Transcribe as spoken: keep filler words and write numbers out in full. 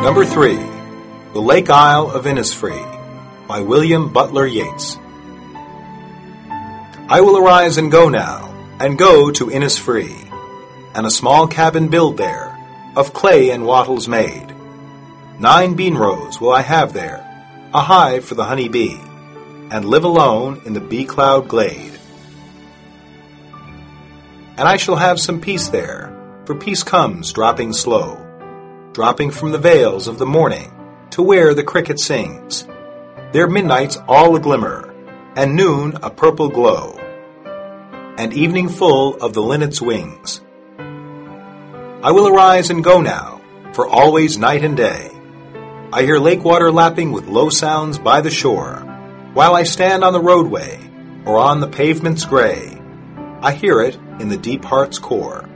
Number three, The Lake Isle of Innisfree by William Butler Yeats. I will arise and go now, and go to Innisfree, and a small cabin build there, of clay and wattles made. Nine bean rows will I have there, a hive for the honey bee, and live alone in the bee-cloud glade. And I shall have some peace there, for peace comes dropping slow, dropping from the vales of the morning to where the cricket sings, their midnights all a glimmer, and noon a purple glow, and evening full of the linnet's wings. I will arise and go now, for always night and day. I hear lake water lapping with low sounds by the shore, while I stand on the roadway, or on the pavement's gray. I hear it in the deep heart's core.